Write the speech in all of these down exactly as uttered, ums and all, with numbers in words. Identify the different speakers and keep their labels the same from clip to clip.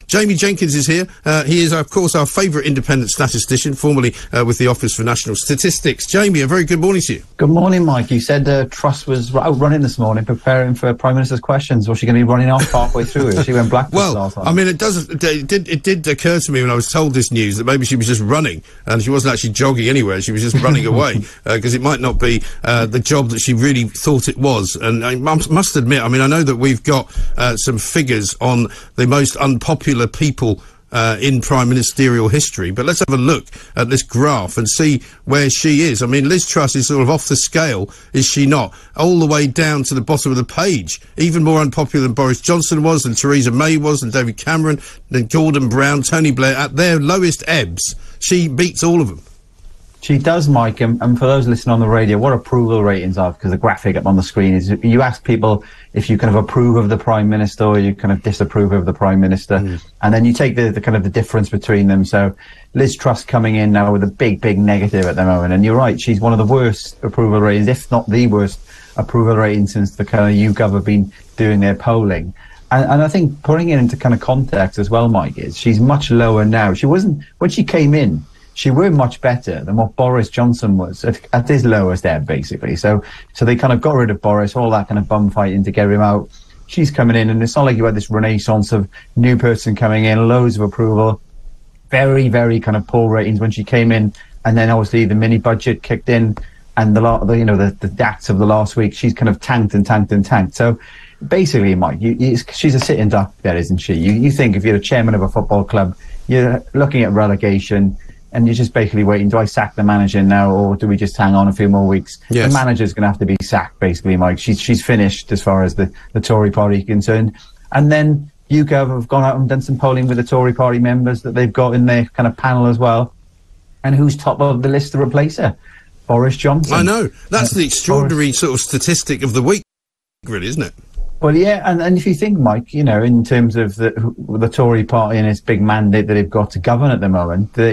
Speaker 1: Jamie Jenkins is here. Uh, he is, of course, our favourite independent statistician, formerly uh, with the Office for National Statistics. Jamie, a very good morning to you.
Speaker 2: Good morning, Mike. You said uh, Truss was out running this morning, preparing for Prime Minister's questions. Was she going to be running off halfway through? She went black.
Speaker 1: Well,
Speaker 2: last time.
Speaker 1: I mean, it does. It did. It did occur to me when I was told this news that maybe she was just running and she wasn't actually jogging anywhere. She was just running away because uh, it might not be uh, the job that she really thought it was. And I must admit, I mean, I know that we've got uh, some figures on the most unpopular people Uh, in prime ministerial history, but let's have a look at this graph and see where she is. I mean, Liz Truss is sort of off the scale, is she not? All the way down to the bottom of the page. Even more unpopular than Boris Johnson was, than Theresa May was, than David Cameron, than Gordon Brown, Tony Blair. At their lowest ebbs, she beats all of them.
Speaker 2: She does, Mike, and, and for those listening on the radio, what approval ratings are, because the graphic up on the screen is, you ask people if you kind of approve of the Prime Minister or you kind of disapprove of the Prime Minister, mm. and then you take the, the kind of the difference between them. So Liz Truss coming in now with a big, big negative at the moment, and you're right, she's one of the worst approval ratings, if not the worst approval rating since the kind of YouGov have been doing their polling. And, and I think putting it into kind of context as well, Mike, is she's much lower now. She wasn't, when she came in, she were much better than what Boris Johnson was at, at his lowest ebb, basically. So, so they kind of got rid of Boris, all that kind of bum fighting to get him out. She's coming in, and it's not like you had this renaissance of new person coming in, loads of approval, very, very kind of poor ratings when she came in, and then obviously the mini budget kicked in, and the, the you know the the D A Ts of the last week, she's kind of tanked and tanked and tanked. So basically, Mike, you, you, she's a sitting duck there, isn't she? You you think if you're a chairman of a football club, you're looking at relegation, and you're just basically waiting, do I sack the manager now, or do we just hang on a few more weeks? Yes. The manager's going to have to be sacked, basically, Mike. She's she's finished as far as the, the Tory party is concerned. And then YouGov have gone out and done some polling with the Tory party members that they've got in their kind of panel as well. And who's top of the list to replace her? Boris Johnson.
Speaker 1: I know. That's uh, the extraordinary Boris. sort of statistic of the week, really, isn't it?
Speaker 2: Well, yeah, and, and if you think, Mike, you know, in terms of the the Tory party and its big mandate that they've got to govern at the moment, the,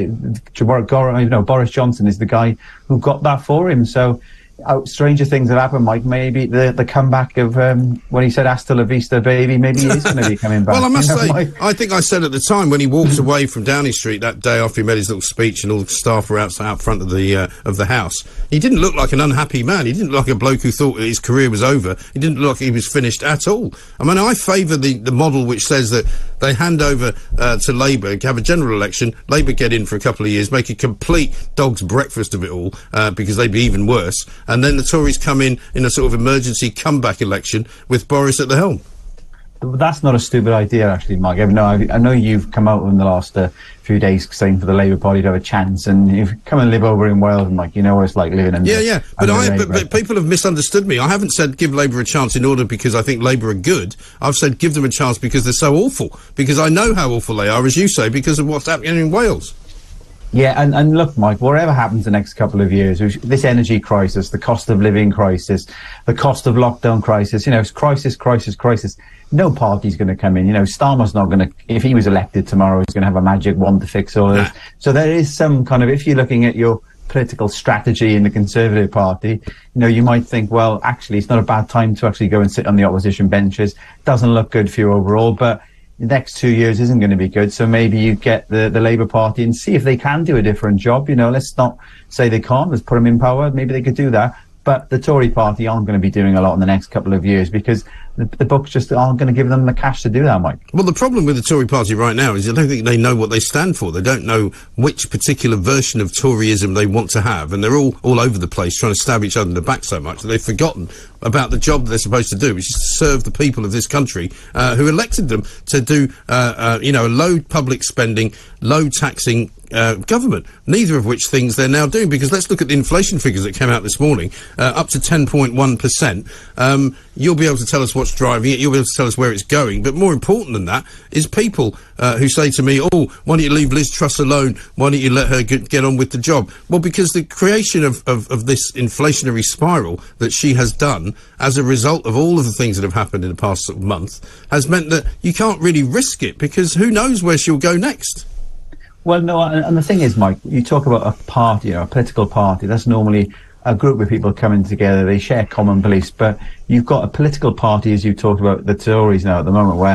Speaker 2: the, you know, Boris Johnson is the guy who got that for him. So, uh, stranger things have happened, Mike. Maybe the the comeback of um, when he said "Hasta la vista, baby." Maybe he is going to be coming back.
Speaker 1: Well, I must
Speaker 2: you know,
Speaker 1: say,
Speaker 2: Mike?
Speaker 1: I think I said at the time when he walked away from Downing Street that day after he made his little speech and all the staff were out out front of the uh, of the house, he didn't look like an unhappy man. He didn't look like a bloke who thought his career was over. He didn't look like he was finished at all. I mean, I favour the the model which says that they hand over uh, to Labour, have a general election, Labour get in for a couple of years, make a complete dog's breakfast of it all, uh, because they'd be even worse, and then the Tories come in in a sort of emergency comeback election with Boris at the helm.
Speaker 2: That's not a stupid idea, actually, Mike. I know, I know you've come out in the last uh, few days saying for the Labour Party to have a chance, and you've come and live over in Wales, Mike. You know what it's like living in.
Speaker 1: Yeah,
Speaker 2: the,
Speaker 1: yeah. But I, but, but people have misunderstood me. I haven't said give Labour a chance in order because I think Labour are good. I've said give them a chance because they're so awful. Because I know how awful they are, as you say, because of what's happening in Wales.
Speaker 2: Yeah, and, and look, Mike, whatever happens the next couple of years, this energy crisis, the cost of living crisis, the cost of lockdown crisis, you know, it's crisis, crisis, crisis. No party's going to come in. You know, Starmer's not going to, if he was elected tomorrow, he's going to have a magic wand to fix all this. Nah. So there is some kind of, if you're looking at your political strategy in the Conservative Party, you know, you might think, well, actually, it's not a bad time to actually go and sit on the opposition benches. Doesn't look good for you overall, but the next two years isn't going to be good. So maybe you get the, the Labour Party and see if they can do a different job. You know, let's not say they can't. Let's put them in power. Maybe they could do that. But the Tory party aren't going to be doing a lot in the next couple of years because the, the books just aren't going to give them the cash to do that, Mike.
Speaker 1: Well, the problem with the Tory party right now is I don't think they know what they stand for. They don't know which particular version of Toryism they want to have, and they're all, all over the place trying to stab each other in the back so much that they've forgotten about the job that they're supposed to do, which is to serve the people of this country uh, who elected them to do, uh, uh, you know, a low public spending, low taxing uh, government, neither of which things they're now doing. Because let's look at the inflation figures that came out this morning, uh, up to ten point one percent. Um, you'll be able to tell us what's driving it, you'll be able to tell us where it's going, but more important than that is people uh, who say to me, oh, why don't you leave Liz Truss alone, why don't you let her get, get on with the job? Well, because the creation of, of, of this inflationary spiral that she has done as a result of all of the things that have happened in the past sort of month has meant that you can't really risk it, because who knows where she'll go next.
Speaker 2: Well, no, and the thing is, Mike, you talk about a party, or a political party, that's normally a group of people coming together, they share common beliefs, but you've got a political party, as you talked about, the Tories now at the moment, where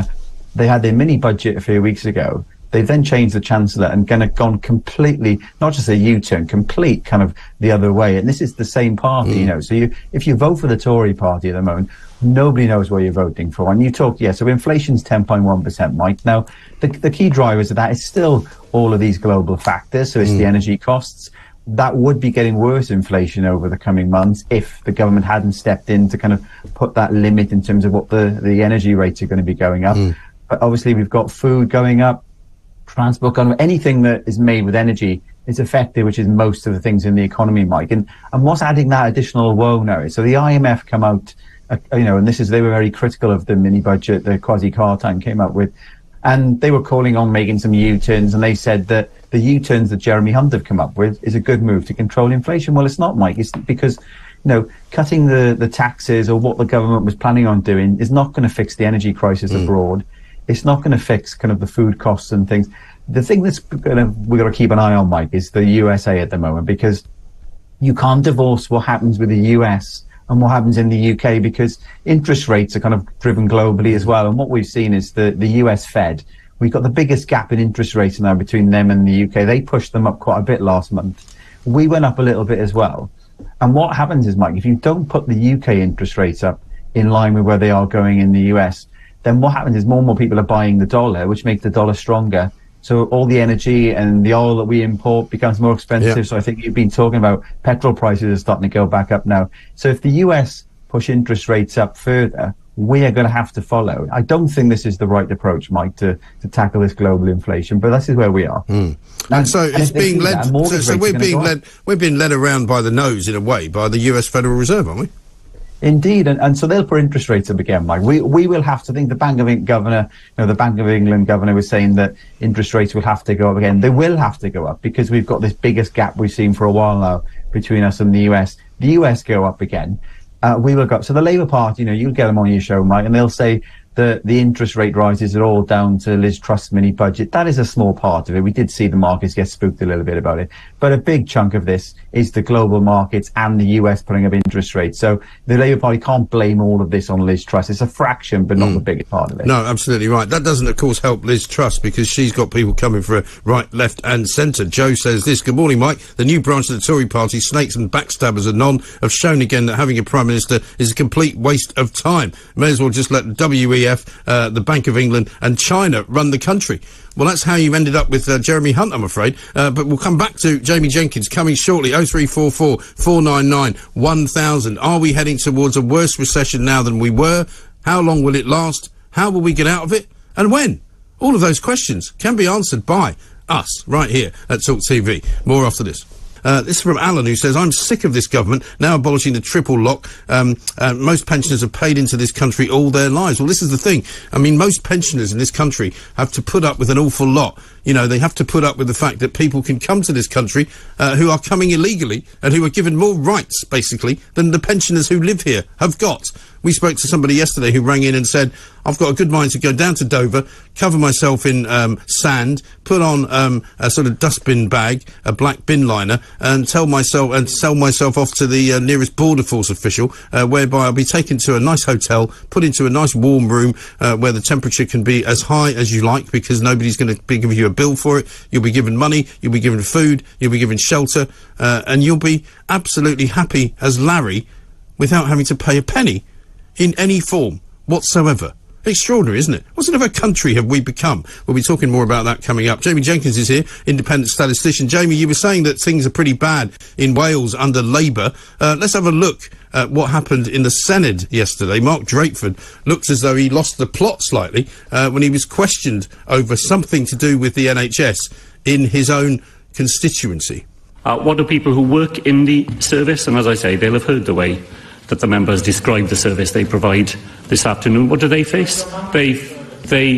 Speaker 2: They had their mini budget a few weeks ago. They've then changed the Chancellor and kind of gone completely, not just a U-turn, complete kind of the other way. And this is the same party, mm. you know. So you, if you vote for the Tory party at the moment, nobody knows what you're voting for. And you talk, yeah, so inflation's ten point one percent, Mike. Now, the, the key drivers of that is still all of these global factors. So it's mm. the energy costs. That would be getting worse inflation over the coming months if the government hadn't stepped in to kind of put that limit in terms of what the, the energy rates are going to be going up. Mm. But obviously we've got food going up, transport going up, anything that is made with energy is affected, which is most of the things in the economy, Mike. And, and what's adding that additional woe now is, so the I M F come out, uh, you know, and this is, they were very critical of the mini budget that Kwasi Kwarteng came up with. And they were calling on making some U-turns, and they said that the U-turns that Jeremy Hunt have come up with is a good move to control inflation. Well, it's not, Mike. It's because, you know, cutting the, the taxes or what the government was planning on doing is not going to fix the energy crisis mm. abroad. It's not going to fix kind of the food costs and things. The thing that's gonna, we've got to keep an eye on, Mike, is the U S A at the moment, because you can't divorce what happens with the U S and what happens in the U K, because interest rates are kind of driven globally as well. And what we've seen is the, the U S Fed, we've got the biggest gap in interest rates now between them and the U K. They pushed them up quite a bit last month. We went up a little bit as well. And what happens is, Mike, if you don't put the U K interest rates up in line with where they are going in the U S, then what happens is more and more people are buying the dollar, which makes the dollar stronger. So all the energy and the oil that we import becomes more expensive. Yeah. So I think you've been talking about petrol prices are starting to go back up now. So if the U S push interest rates up further, we are going to have to follow. I don't think this is the right approach, Mike, to, to tackle this global inflation, but this is where we are.
Speaker 1: Mm. And, and so and it's being led, that, so, so we're being led, we're being led around by the nose in a way by the U S Federal Reserve, aren't we?
Speaker 2: Indeed, and, and so they'll put interest rates up again, Mike. We we will have to think the Bank of England governor, you know, the Bank of England governor was saying that interest rates will have to go up again. They will have to go up because we've got this biggest gap we've seen for a while now between us and the U S. The U S go up again. Uh, we will go up. So the Labour Party, you know, you'll get them on your show, Mike, and they'll say that the interest rate rises are all down to Liz Truss's mini budget. That is a small part of it. We did see the markets get spooked a little bit about it. But a big chunk of this is the global markets and the U S putting up interest rates. So the Labour Party can't blame all of this on Liz Truss. It's a fraction, but not mm. the biggest part of it.
Speaker 1: No, absolutely right. That doesn't, of course, help Liz Truss because she's got people coming for her right, left and centre. Joe says this. Good morning, Mike. The new branch of the Tory party, snakes and backstabbers anon, have shown again that having a Prime Minister is a complete waste of time. May as well just let the W E F, uh, the Bank of England and China run the country. Well, that's how you ended up with uh, Jeremy Hunt, I'm afraid. Uh, but we'll come back to Jamie Jenkins coming shortly. oh three four four, four nine nine, one thousand. Are we heading towards a worse recession now than we were? How long will it last? How will we get out of it? And when? All of those questions can be answered by us right here at Talk T V. More after this. Uh, this is from Alan, who says, I'm sick of this government now abolishing the triple lock. Um, uh, most pensioners have paid into this country all their lives. Well, this is the thing. I mean, most pensioners in this country have to put up with an awful lot. You know, they have to put up with the fact that people can come to this country uh, who are coming illegally and who are given more rights, basically, than the pensioners who live here have got. We spoke to somebody yesterday who rang in and said, I've got a good mind to go down to Dover, cover myself in um, sand, put on um, a sort of dustbin bag, a black bin liner, and tell myself and sell myself off to the uh, nearest border force official, uh, whereby I'll be taken to a nice hotel, put into a nice warm room uh, where the temperature can be as high as you like, because nobody's going to be giving you a bill for it. You'll be given money, you'll be given food, you'll be given shelter, uh, and you'll be absolutely happy as Larry without having to pay a penny in any form whatsoever. Extraordinary, isn't it? What sort of a country have we become? We'll be talking more about that coming up. Jamie Jenkins is here, independent statistician. Jamie, you were saying that things are pretty bad in Wales under Labour. Uh, let's have a look at what happened in the Senedd yesterday. Mark Drakeford looked as though he lost the plot slightly uh, when he was questioned over something to do with the N H S in his own constituency.
Speaker 3: Uh, what do people who work in the service, and as I say, they'll have heard the way that the members describe the service they provide this afternoon. What do they face? They, they,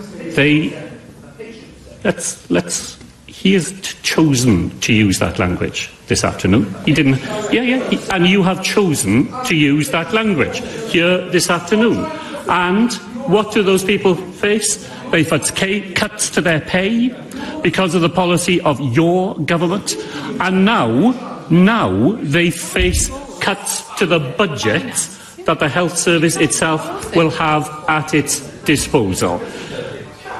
Speaker 3: they, let's, let's, he has t- chosen to use that language this afternoon. He didn't, yeah, yeah, he, and you have chosen to use that language here this afternoon. And what do those people face? They face cuts to their pay because of the policy of your government. And now, now they face cuts to the budget that the health service itself will have at its disposal.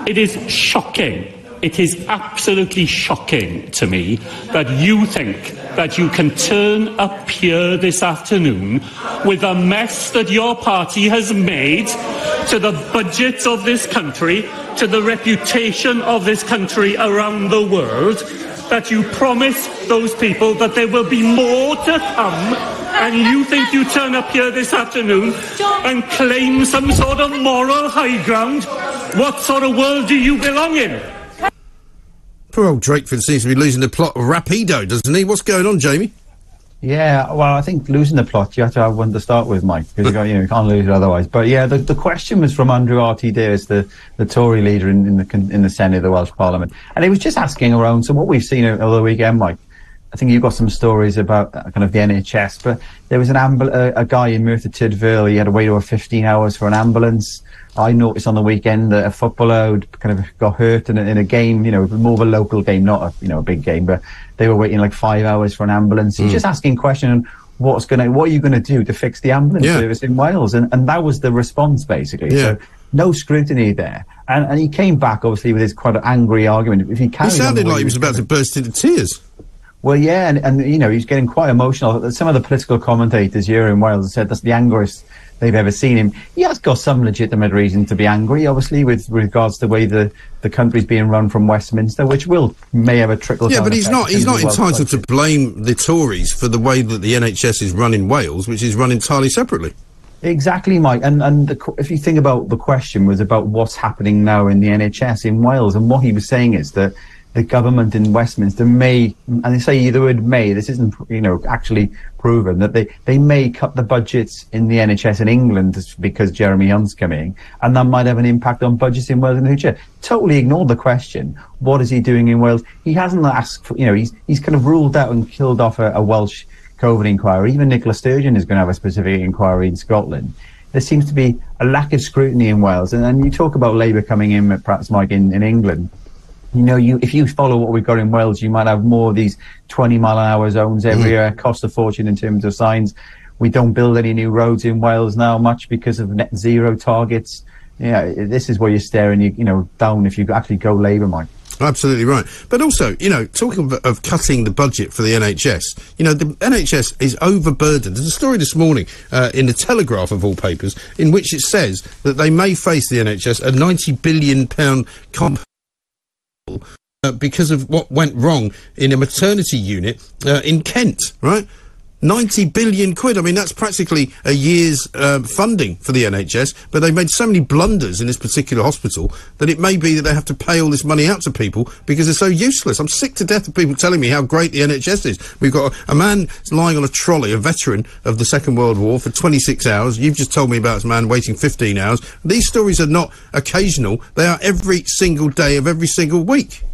Speaker 3: It is shocking. It is absolutely shocking to me that you think that you can turn up here this afternoon with a mess that your party has made to the budget of this country, to the reputation of this country around the world, that you promise those people that there will be more to come, and you think you turn up here this afternoon and claim some sort of moral high ground? What sort of world do you belong in?
Speaker 1: Poor old Drakeford seems to be losing the plot rapido, doesn't he? What's going on, Jamie?
Speaker 2: Yeah, well, I think losing the plot, you have to have one to start with, Mike, because you, got, you know, you can't lose it otherwise. But yeah, the, the question was from Andrew R T Davies, the, the Tory leader in, in the in the Senate of the Welsh Parliament, and he was just asking around. So what we've seen over the weekend, Mike, I think you've got some stories about uh, kind of the N H S, but there was an ambul- uh, a guy in Merthyr Tydfil. He had to wait over fifteen hours for an ambulance. I noticed on the weekend that a footballer kind of got hurt in a, in a game, you know, more of a local game, not a, you know, a big game, but they were waiting like five hours for an ambulance. Mm. He's just asking questions, what's going to, what are you going to do to fix the ambulance yeah. service in Wales? And, and that was the response, basically. Yeah. So no scrutiny there. And, and he came back, obviously, with his quite an angry argument. If he,
Speaker 1: he sounded like he was about to burst into tears.
Speaker 2: Well, yeah, and, and, you know, he's getting quite emotional. Some of the political commentators here in Wales said that's the angriest they've ever seen him. He has got some legitimate reason to be angry, obviously, with, with regards to the way the, the country's being run from Westminster, which will may have a trickle down.
Speaker 1: Yeah, but he's not he's not entitled to blame the Tories for the way that the N H S is run in Wales, which is run entirely separately.
Speaker 2: Exactly, Mike. And and the, if you think about the question was about what's happening now in the N H S in Wales, and what he was saying is that the government in Westminster may, and they say the word may, this isn't, you know, actually proven, that they, they may cut the budgets in the N H S in England because Jeremy Hunt's coming, and that might have an impact on budgets in Wales in the future. Totally ignored the question, what is he doing in Wales? He hasn't asked for, you know, he's, he's kind of ruled out and killed off a, a Welsh COVID inquiry. Even Nicola Sturgeon is going to have a specific inquiry in Scotland. There seems to be a lack of scrutiny in Wales, and, and you talk about Labour coming in, perhaps, Mike, in, in England. You know, you if you follow what we've got in Wales, you might have more of these twenty mile an hour zones everywhere, mm. cost a fortune in terms of signs. We don't build any new roads in Wales now much because of net zero targets. Yeah, this is where you're staring, you, you know, down if you actually go Labour, Mike.
Speaker 1: Absolutely right. But also, you know, talking of, of cutting the budget for the N H S, you know, the N H S is overburdened. There's a story this morning uh, in the Telegraph, of all papers, in which it says that they may face, the N H S, a ninety billion pound comp Uh, because of what went wrong in a maternity unit uh, in Kent, right? ninety billion quid. I mean, that's practically a year's uh, funding for the N H S, but they've made so many blunders in this particular hospital that it may be that they have to pay all this money out to people because they're so useless. I'm sick to death of people telling me how great the N H S is. We've got a, a man lying on a trolley, a veteran of the Second World War, for twenty-six hours. You've just told me about a man waiting fifteen hours. These stories are not occasional. They are every single day of every single week.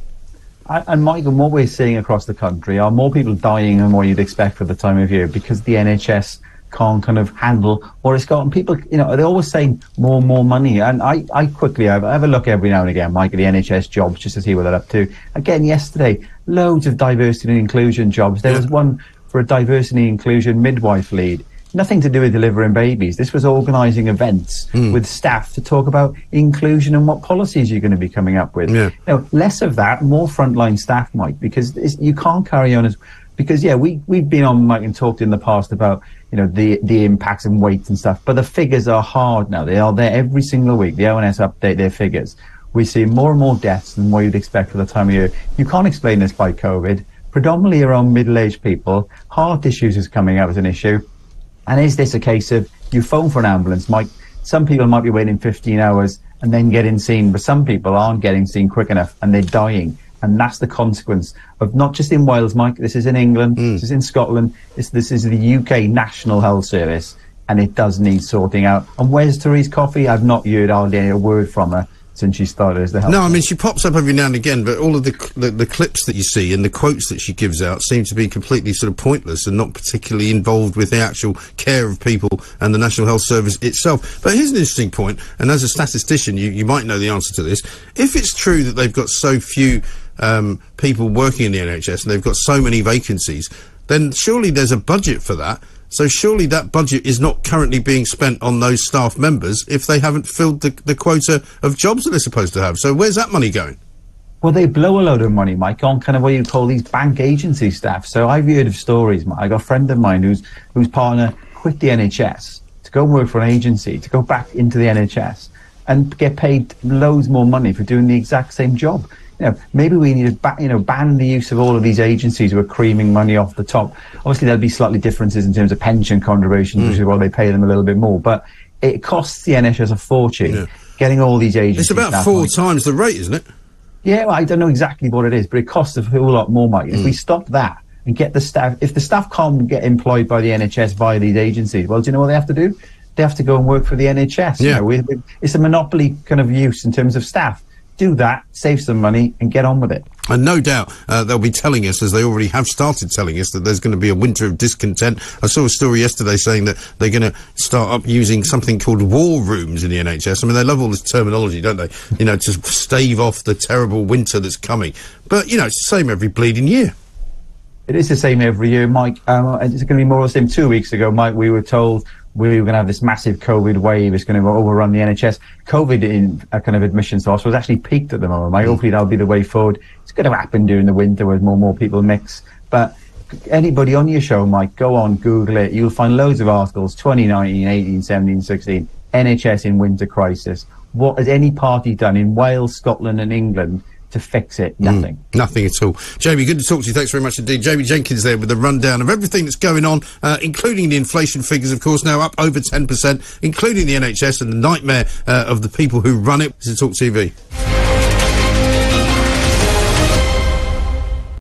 Speaker 2: And Michael, what we're seeing across the country are more people dying than what you'd expect for the time of year because the N H S can't kind of handle what it's got. And people, you know, they're always saying more and more money. And I, I quickly have, I have a look every now and again, Mike, at the N H S jobs just to see what they're up to. Again, yesterday, loads of diversity and inclusion jobs. There was one for a diversity and inclusion midwife lead. Nothing to do with delivering babies. This was organising events mm. with staff to talk about inclusion and what policies you're going to be coming up with. Yeah. You know, less of that, more frontline staff, Mike, because you can't carry on as... Because, yeah, we, we've been on, Mike, and talked in the past about, you know, the, the impacts and weights and stuff, but the figures are hard now. They are there every single week. The O N S update their figures. We see more and more deaths than what you'd expect for the time of year. You can't explain this by COVID. Predominantly around middle-aged people. Heart issues is coming up as an issue. And is this a case of you phone for an ambulance, Mike? Some people might be waiting fifteen hours and then getting seen, but some people aren't getting seen quick enough and they're dying. And that's the consequence of not just in Wales, Mike. This is in England. Mm. This is in Scotland. This, this is the U K National Health Service, and it does need sorting out. And where's Therese Coffey? I've not heard hardly a word from her since she started as the health.
Speaker 1: No, I mean, she pops up every now and again, but all of the, the the clips that you see and the quotes that she gives out seem to be completely sort of pointless and not particularly involved with the actual care of people and the National Health Service itself. But here's an interesting point, and as a statistician, you, you might know the answer to this. If it's true that they've got so few um, people working in the N H S and they've got so many vacancies, then surely there's a budget for that. So surely that budget is not currently being spent on those staff members if they haven't filled the, the quota of jobs that they're supposed to have. So where's that money going?
Speaker 2: Well, they blow a load of money, Mike, on kind of what you call these bank agency staff. So I've heard of stories, Mike. I got a friend of mine whose whose partner quit the N H S to go and work for an agency, to go back into the N H S and get paid loads more money for doing the exact same job. You know, maybe we need to ba- you know, ban the use of all of these agencies who are creaming money off the top. Obviously, there'll be slightly differences in terms of pension contributions, mm. which is why they pay them a little bit more. But it costs the N H S a fortune yeah. getting all these agencies.
Speaker 1: It's about four times the rate, isn't it?
Speaker 2: Yeah, well, I don't know exactly what it is, but it costs a whole lot more, Mike. If mm. we stop that and get the staff, if the staff can't get employed by the N H S via these agencies, well, do you know what they have to do? They have to go and work for the N H S.
Speaker 1: Yeah.
Speaker 2: You know, we, we, it's a monopoly kind of use in terms of staff. Do that, save some money, and get on with it.
Speaker 1: And no doubt uh, they'll be telling us, as they already have started telling us, that there's going to be a winter of discontent. I saw a story yesterday saying that they're going to start up using something called war rooms in the N H S. I mean, they love all this terminology, don't they? You know, to stave off the terrible winter that's coming. But, you know, it's the same every bleeding year.
Speaker 2: It is the same every year, Mike. Um, it's going to be more or less the same. Two weeks ago, Mike, we were told we were going to have this massive COVID wave. It's going to overrun the N H S. COVID in a kind of admission source was actually peaked at the moment, Mike. Hopefully that'll be the way forward. It's going to happen during the winter where more and more people mix. But anybody on your show, Mike, go on, Google it. You'll find loads of articles, twenty nineteen, eighteen, seventeen, sixteen, N H S in winter crisis. What has any party done in Wales, Scotland and England to fix it? Nothing.
Speaker 1: Mm, nothing at all. Jamie, good to talk to you. Thanks very much indeed. Jamie Jenkins there with the rundown of everything that's going on, uh, including the inflation figures, of course, now up over ten percent, including the N H S and the nightmare uh, of the people who run it. This is Talk T V.